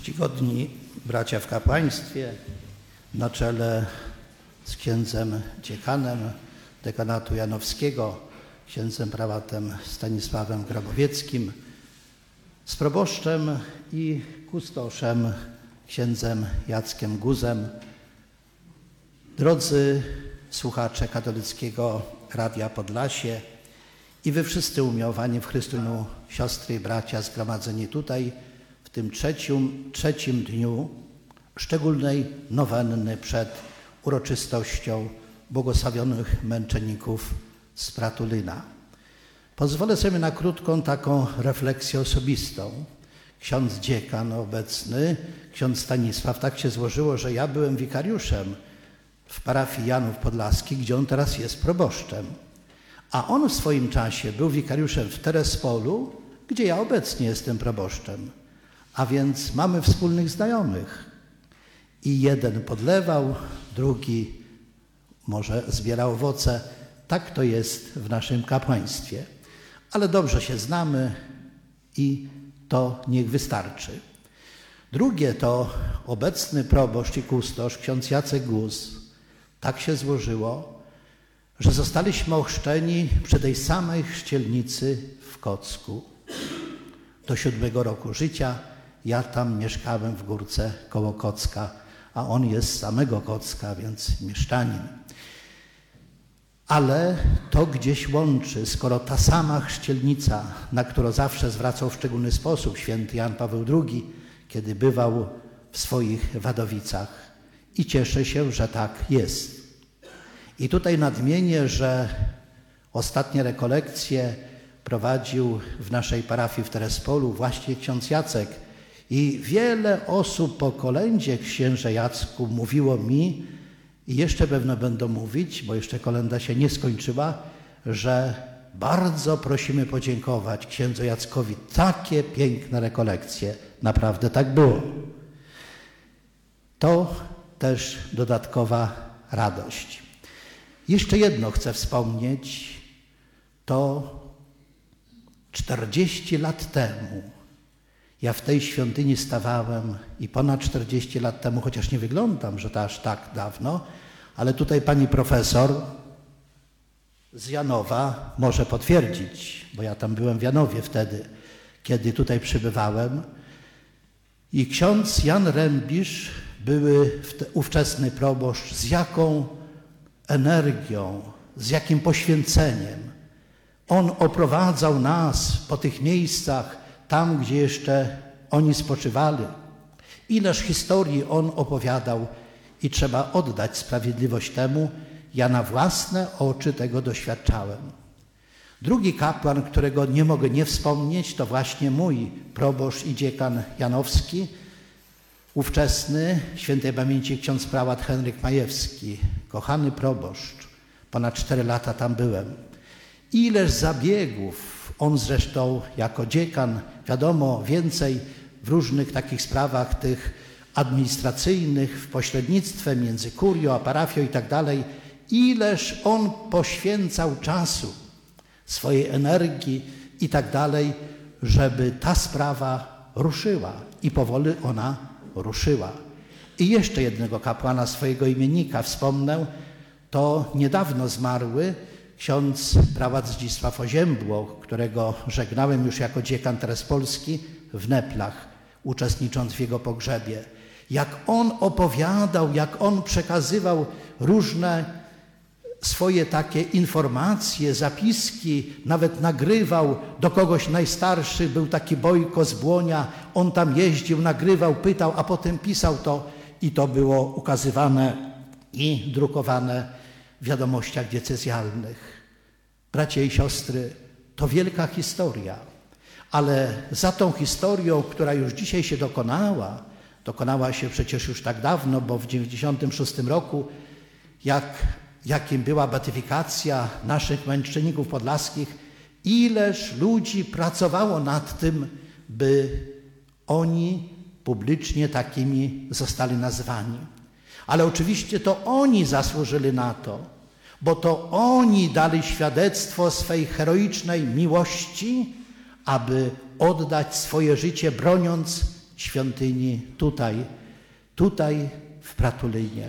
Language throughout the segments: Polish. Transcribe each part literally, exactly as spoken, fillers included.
Czcigodni bracia w kapłaństwie, na czele z księdzem dziekanem dekanatu janowskiego, księdzem prałatem Stanisławem Grabowieckim, z proboszczem i kustoszem księdzem Jackiem Guzem. Drodzy słuchacze Katolickiego Radia Podlasie i wy wszyscy umiłowani w Chrystusie, siostry i bracia zgromadzeni tutaj w tym trzecim, trzecim dniu szczególnej nowenny przed uroczystością błogosławionych męczenników z Pratulyna. Pozwolę sobie na krótką taką refleksję osobistą. Ksiądz dziekan obecny, ksiądz Stanisław, tak się złożyło, że ja byłem wikariuszem w parafii Janów Podlaskich, gdzie on teraz jest proboszczem. A on w swoim czasie był wikariuszem w Terespolu, gdzie ja obecnie jestem proboszczem. A więc mamy wspólnych znajomych. I jeden podlewał, drugi może zbierał owoce. Tak to jest w naszym kapłaństwie. Ale dobrze się znamy i to niech wystarczy. Drugie to obecny proboszcz i kustosz, ksiądz Jacek Guz. Tak się złożyło, że zostaliśmy ochrzczeni przy tej samej chrzcielnicy w Kocku. Do siódmego roku życia ja tam mieszkałem w Górce koło Kocka, a on jest z samego Kocka, więc mieszczanin. Ale to gdzieś łączy, skoro ta sama chrzcielnica, na którą zawsze zwracał w szczególny sposób święty Jan Paweł drugi, kiedy bywał w swoich Wadowicach. I cieszę się, że tak jest. I tutaj nadmienię, że ostatnie rekolekcje prowadził w naszej parafii w Terespolu właśnie ksiądz Jacek. I wiele osób po kolędzie księże Jacku mówiło mi, i jeszcze pewno będą mówić, bo jeszcze kolęda się nie skończyła, że bardzo prosimy podziękować księdzu Jackowi. Takie piękne rekolekcje. Naprawdę tak było. To też dodatkowa radość. Jeszcze jedno chcę wspomnieć. To czterdzieści lat temu ja w tej świątyni stawałem i ponad czterdzieści lat temu, chociaż nie wyglądam, że to aż tak dawno, ale tutaj pani profesor z Janowa może potwierdzić, bo ja tam byłem w Janowie wtedy, kiedy tutaj przybywałem. I ksiądz Jan Rębisz, były ówczesny proboszcz, z jaką energią, z jakim poświęceniem. On oprowadzał nas po tych miejscach, tam, gdzie jeszcze oni spoczywali. Ileż historii on opowiadał i trzeba oddać sprawiedliwość temu. Ja na własne oczy tego doświadczałem. Drugi kapłan, którego nie mogę nie wspomnieć, to właśnie mój proboszcz i dziekan janowski, ówczesny, świętej pamięci ksiądz prałat Henryk Majewski, kochany proboszcz. Ponad cztery lata tam byłem. Ileż zabiegów on zresztą jako dziekan, wiadomo, więcej w różnych takich sprawach tych administracyjnych, w pośrednictwie między kurią a parafią i tak dalej. Ileż on poświęcał czasu, swojej energii i tak dalej, żeby ta sprawa ruszyła. I powoli ona ruszyła. I jeszcze jednego kapłana, swojego imiennika wspomnę, to niedawno zmarły ksiądz prałat Zdzisław Oziębło, którego żegnałem już jako dziekan terespolski w Neplach, uczestnicząc w jego pogrzebie. Jak on opowiadał, jak on przekazywał różne swoje takie informacje, zapiski, nawet nagrywał do kogoś najstarszy, był taki Bojko z Błonia, on tam jeździł, nagrywał, pytał, a potem pisał to i to było ukazywane i drukowane w wiadomościach diecezjalnych. Bracia i siostry, to wielka historia, ale za tą historią, która już dzisiaj się dokonała, dokonała się przecież już tak dawno, bo w dziewięćdziesiątym szóstym roku, jak, jakim była beatyfikacja naszych męczenników podlaskich, ileż ludzi pracowało nad tym, by oni publicznie takimi zostali nazwani. Ale oczywiście to oni zasłużyli na to, bo to oni dali świadectwo swej heroicznej miłości, aby oddać swoje życie, broniąc świątyni tutaj, tutaj w Pratulynie.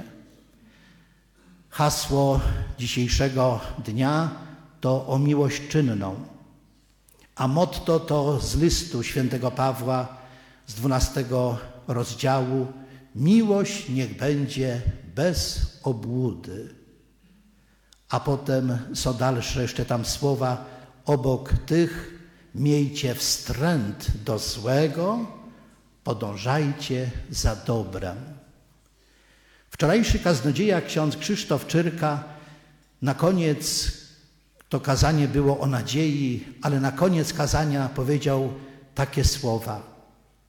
Hasło dzisiejszego dnia to o miłość czynną, a motto to z listu świętego Pawła z dwunastego rozdziału: miłość niech będzie bez obłudy. A potem są dalsze jeszcze tam słowa: obok tych miejcie wstręt do złego, podążajcie za dobrem. Wczorajszy kaznodzieja ksiądz Krzysztof Czyrka, na koniec to kazanie było o nadziei, ale na koniec kazania powiedział takie słowa: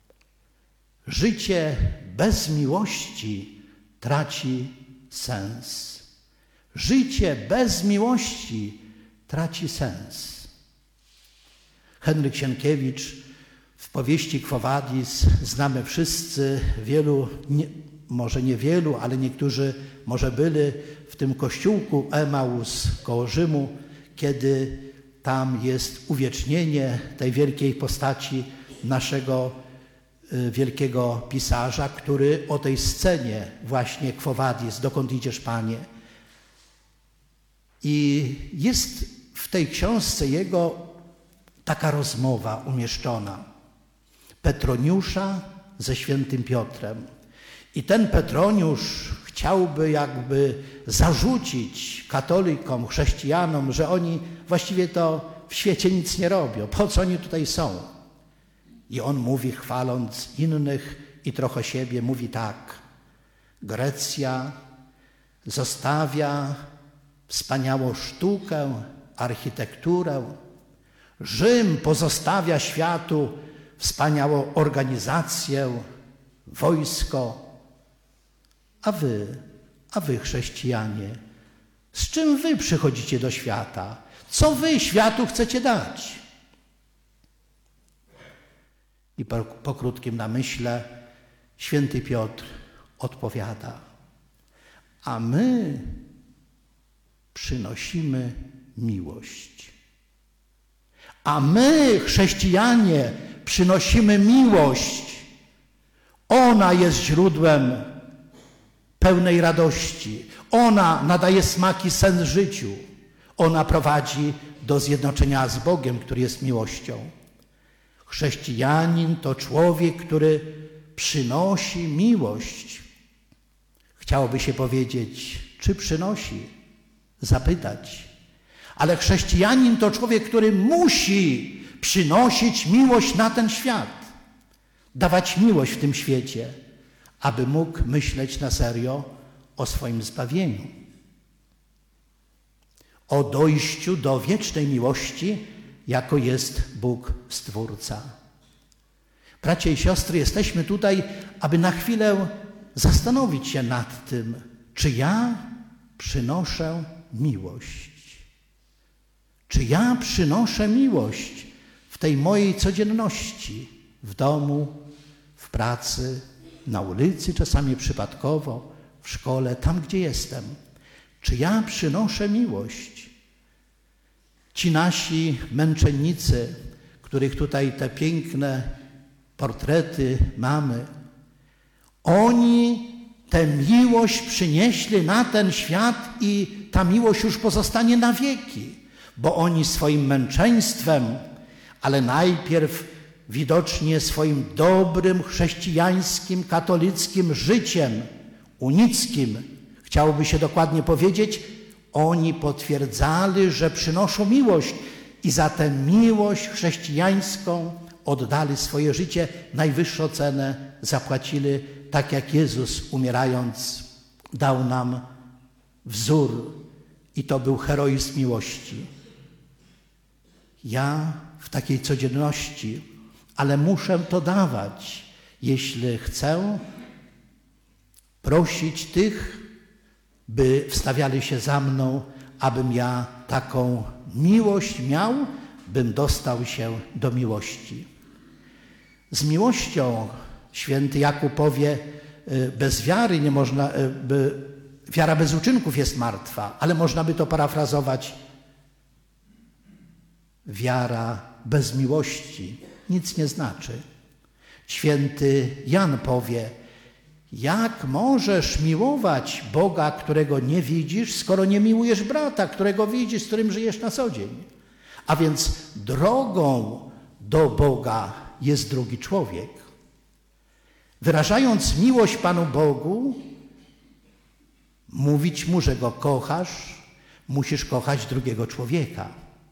życie bez miłości traci sens. Życie bez miłości traci sens. Henryk Sienkiewicz w powieści Quo Vadis znamy wszyscy, wielu, nie, może niewielu, ale niektórzy może byli w tym kościółku Emaus koło Rzymu, kiedy tam jest uwiecznienie tej wielkiej postaci naszego wielkiego pisarza, który o tej scenie właśnie Quo Vadis, dokąd idziesz, Panie. I jest w tej książce jego taka rozmowa umieszczona Petroniusza ze świętym Piotrem. I ten Petroniusz chciałby jakby zarzucić katolikom, chrześcijanom, że oni właściwie to w świecie nic nie robią. Po co oni tutaj są? I on mówi, chwaląc innych i trochę siebie, mówi tak: Grecja zostawia wspaniałą sztukę, architekturę. Rzym pozostawia światu wspaniałą organizację, wojsko. A wy, a wy chrześcijanie, z czym wy przychodzicie do świata? Co wy światu chcecie dać? I po, po krótkim namyśle święty Piotr odpowiada: a my przynosimy miłość. A my, chrześcijanie, przynosimy miłość. Ona jest źródłem pełnej radości. Ona nadaje smaki, sens życiu. Ona prowadzi do zjednoczenia z Bogiem, który jest miłością. Chrześcijanin to człowiek, który przynosi miłość. Chciałoby się powiedzieć, czy przynosi? Zapytać. Ale chrześcijanin to człowiek, który musi przynosić miłość na ten świat. Dawać miłość w tym świecie, aby mógł myśleć na serio o swoim zbawieniu. O dojściu do wiecznej miłości, jako jest Bóg Stwórca. Bracia i siostry, jesteśmy tutaj, aby na chwilę zastanowić się nad tym, czy ja przynoszę miłość. Czy ja przynoszę miłość w tej mojej codzienności, w domu, w pracy, na ulicy, czasami przypadkowo, w szkole, tam gdzie jestem. Czy ja przynoszę miłość? Ci nasi męczennicy, których tutaj te piękne portrety mamy, oni tę miłość przynieśli na ten świat i ta miłość już pozostanie na wieki, bo oni swoim męczeństwem, ale najpierw widocznie swoim dobrym, chrześcijańskim, katolickim życiem, unickim, chciałoby się dokładnie powiedzieć, oni potwierdzali, że przynoszą miłość i za tę miłość chrześcijańską oddali swoje życie, najwyższą cenę zapłacili, tak jak Jezus, umierając, dał nam wzór i to był heroizm miłości. Ja w takiej codzienności, ale muszę to dawać, jeśli chcę prosić tych, by wstawiali się za mną, abym ja taką miłość miał, bym dostał się do miłości. Z miłością święty Jakub powie, bez wiary nie można, by, wiara bez uczynków jest martwa, ale można by to parafrazować: wiara bez miłości nic nie znaczy. Święty Jan powie: jak możesz miłować Boga, którego nie widzisz, skoro nie miłujesz brata, którego widzisz, z którym żyjesz na co dzień? A więc drogą do Boga jest drugi człowiek. Wyrażając miłość Panu Bogu, mówić Mu, że Go kochasz, musisz kochać drugiego człowieka.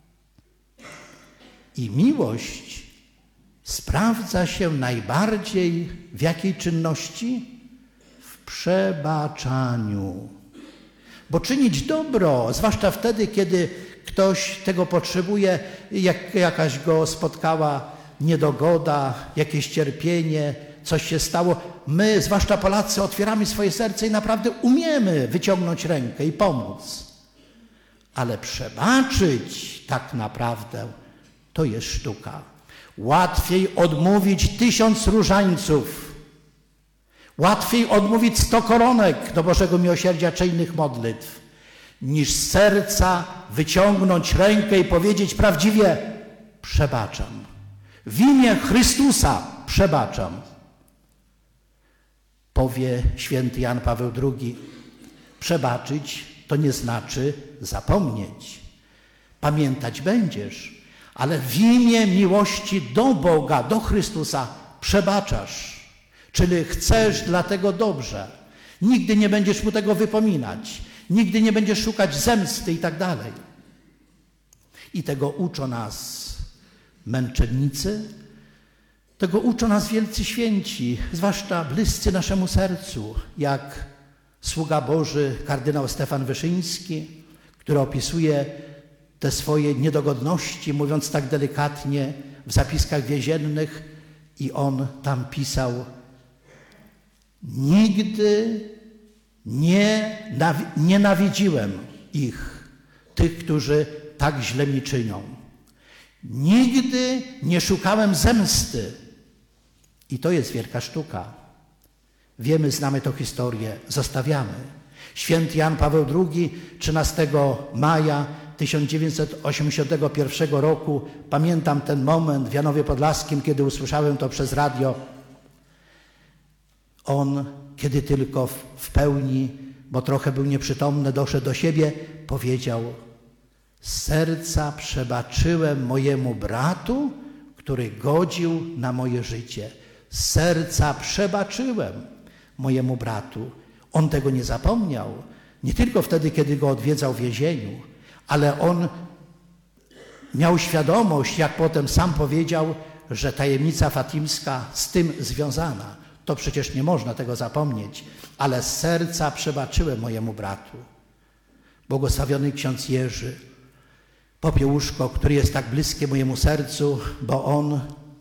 I miłość sprawdza się najbardziej w jakiej czynności? W przebaczaniu. Bo czynić dobro, zwłaszcza wtedy, kiedy ktoś tego potrzebuje, jak jakaś go spotkała niedogoda, jakieś cierpienie, coś się stało, my, zwłaszcza Polacy, otwieramy swoje serce i naprawdę umiemy wyciągnąć rękę i pomóc. Ale przebaczyć tak naprawdę to jest sztuka. Łatwiej odmówić tysiąc różańców, łatwiej odmówić sto koronek do Bożego Miłosierdzia czy innych modlitw, niż z serca wyciągnąć rękę i powiedzieć prawdziwie: przebaczam. W imię Chrystusa przebaczam. Powie święty Jan Paweł drugi: przebaczyć to nie znaczy zapomnieć. Pamiętać będziesz, ale w imię miłości do Boga, do Chrystusa przebaczasz. Czyli chcesz dla tego dobrze. Nigdy nie będziesz mu tego wypominać. Nigdy nie będziesz szukać zemsty i tak dalej. I tego uczą nas męczennicy, tego uczą nas wielcy święci, zwłaszcza bliscy naszemu sercu, jak sługa Boży kardynał Stefan Wyszyński, który opisuje te swoje niedogodności, mówiąc tak delikatnie, w zapiskach więziennych, i on tam pisał: nigdy nie nienawidziłem ich, tych, którzy tak źle mi czynią. Nigdy nie szukałem zemsty. I to jest wielka sztuka. Wiemy, znamy tę historię, zostawiamy. Święty Jan Paweł drugi, trzynastego maja tysiąc dziewięćset osiemdziesiątego pierwszego roku, pamiętam ten moment w Janowie Podlaskim, kiedy usłyszałem to przez radio. On, kiedy tylko w, w pełni, bo trochę był nieprzytomny, doszedł do siebie, powiedział: z serca przebaczyłem mojemu bratu, który godził na moje życie. Z serca przebaczyłem mojemu bratu. On tego nie zapomniał. Nie tylko wtedy, kiedy go odwiedzał w więzieniu, ale on miał świadomość, jak potem sam powiedział, że tajemnica fatimska z tym związana. To przecież nie można tego zapomnieć, ale z serca przebaczyłem mojemu bratu. Błogosławiony ksiądz Jerzy Popiełuszko, który jest tak bliskie mojemu sercu, bo on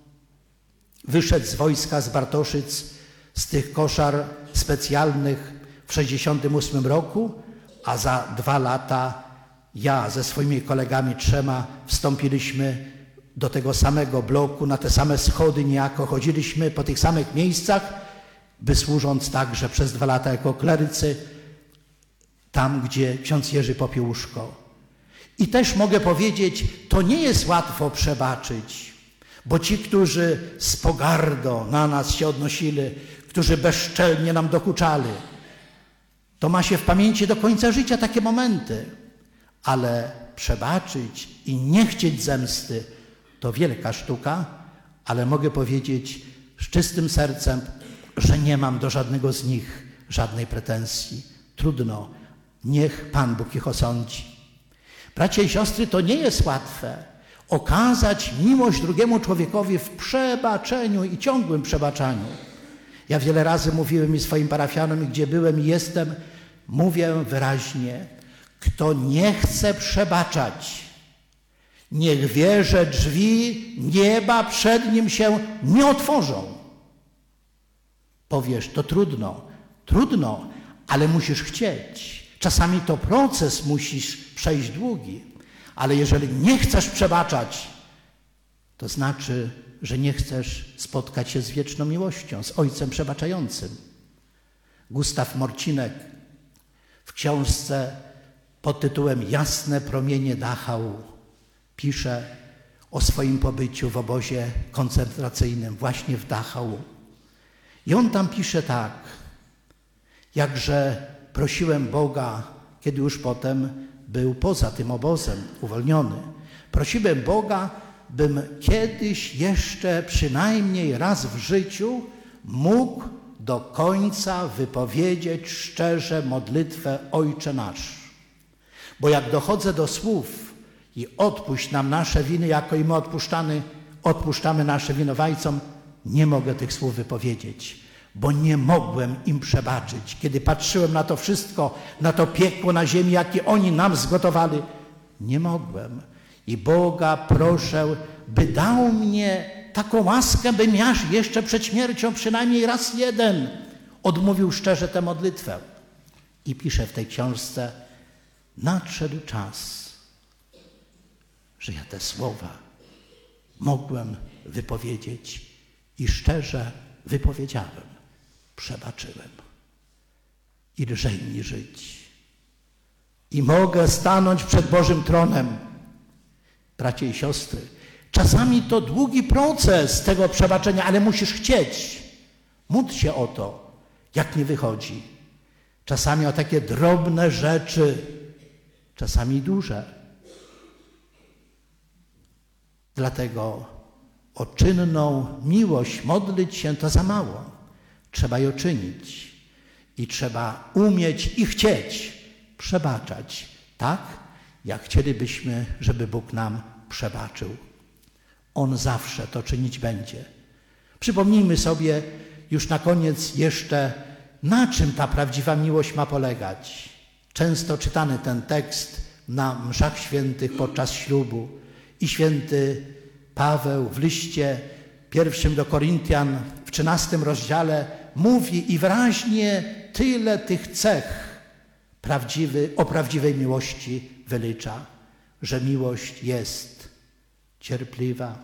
wyszedł z wojska z Bartoszyc, z tych koszar specjalnych w sześćdziesiątym ósmym roku, a za dwa lata ja ze swoimi kolegami trzema wstąpiliśmy do tego samego bloku, na te same schody niejako, chodziliśmy po tych samych miejscach, by służąc także przez dwa lata jako klerycy tam, gdzie ksiądz Jerzy Popiełuszko. I też mogę powiedzieć, to nie jest łatwo przebaczyć, bo ci, którzy z pogardą na nas się odnosili, którzy bezczelnie nam dokuczali, to ma się w pamięci do końca życia takie momenty. Ale przebaczyć i nie chcieć zemsty to wielka sztuka, ale mogę powiedzieć z czystym sercem, że nie mam do żadnego z nich żadnej pretensji. Trudno, niech Pan Bóg ich osądzi. Bracia i siostry, to nie jest łatwe. Okazać miłość drugiemu człowiekowi w przebaczeniu i ciągłym przebaczaniu. Ja wiele razy mówiłem i swoim parafianom, i gdzie byłem i jestem, mówię wyraźnie: kto nie chce przebaczać, niech wie, że drzwi nieba przed nim się nie otworzą. Powiesz, to trudno, trudno, ale musisz chcieć. Czasami to proces musisz przejść długi, ale jeżeli nie chcesz przebaczać, to znaczy, że nie chcesz spotkać się z wieczną miłością, z Ojcem Przebaczającym. Gustaw Morcinek w książce pod tytułem Jasne promienie Dachau pisze o swoim pobyciu w obozie koncentracyjnym właśnie w Dachau. I on tam pisze tak: jakże prosiłem Boga, kiedy już potem był poza tym obozem, uwolniony. Prosiłem Boga, bym kiedyś jeszcze przynajmniej raz w życiu mógł do końca wypowiedzieć szczerze modlitwę Ojcze Nasz. Bo jak dochodzę do słów i odpuść nam nasze winy, jako i my odpuszczamy, odpuszczamy nasze winowajcom, nie mogę tych słów wypowiedzieć, bo nie mogłem im przebaczyć. Kiedy patrzyłem na to wszystko, na to piekło na ziemi, jakie oni nam zgotowali, nie mogłem. I Boga proszę, by dał mnie taką łaskę, bym ja jeszcze przed śmiercią przynajmniej raz jeden odmówił szczerze tę modlitwę. I pisze w tej książce: nadszedł czas, że ja te słowa mogłem wypowiedzieć i szczerze wypowiedziałem. Przebaczyłem i lżej mi żyć. I mogę stanąć przed Bożym tronem. Bracia i siostry, czasami to długi proces tego przebaczenia, ale musisz chcieć. Módl się o to, jak nie wychodzi. Czasami o takie drobne rzeczy, czasami duże. Dlatego o czynną miłość modlić się to za mało. Trzeba ją czynić i trzeba umieć i chcieć przebaczać, tak jak chcielibyśmy, żeby Bóg nam przebaczył. On zawsze to czynić będzie. Przypomnijmy sobie już na koniec jeszcze, na czym ta prawdziwa miłość ma polegać. Często czytany ten tekst na mszach świętych podczas ślubu i święty Paweł w liście pierwszym do Koryntian w trzynastym rozdziale mówi i wyraźnie tyle tych cech prawdziwy, o prawdziwej miłości wylicza, że miłość jest cierpliwa,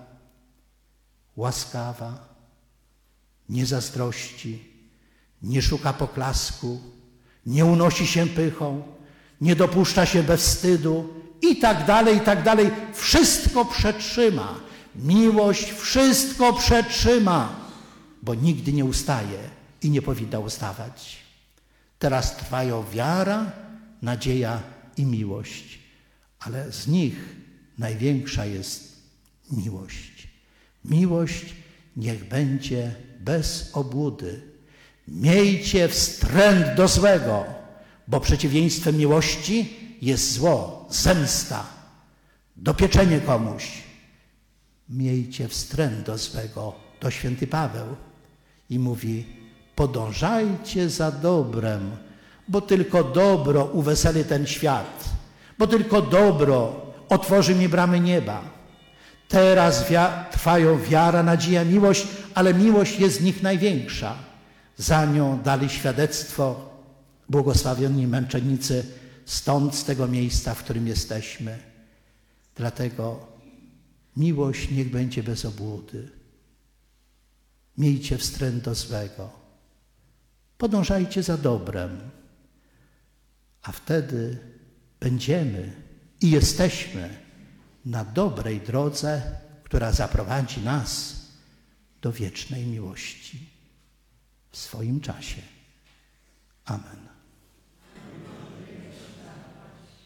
łaskawa, nie zazdrości, nie szuka poklasku, nie unosi się pychą, nie dopuszcza się bezwstydu i tak dalej, i tak dalej. Wszystko przetrzyma. Miłość wszystko przetrzyma, bo nigdy nie ustaje i nie powinna ustawać. Teraz trwają wiara, nadzieja i miłość, ale z nich największa jest miłość. Miłość niech będzie bez obłudy. Miejcie wstręt do złego, bo przeciwieństwem miłości jest zło, zemsta, dopieczenie komuś. Miejcie wstręt do złego, to święty Paweł i mówi: podążajcie za dobrem, bo tylko dobro uweseli ten świat, bo tylko dobro otworzy mi bramy nieba. Teraz wia- trwają wiara, nadzieja, miłość, ale miłość jest z nich największa. Za nią dali świadectwo błogosławieni męczennicy stąd, z tego miejsca, w którym jesteśmy. Dlatego miłość niech będzie bez obłudy. Miejcie wstręt do złego. Podążajcie za dobrem, a wtedy będziemy i jesteśmy na dobrej drodze, która zaprowadzi nas do wiecznej miłości w swoim czasie. Amen.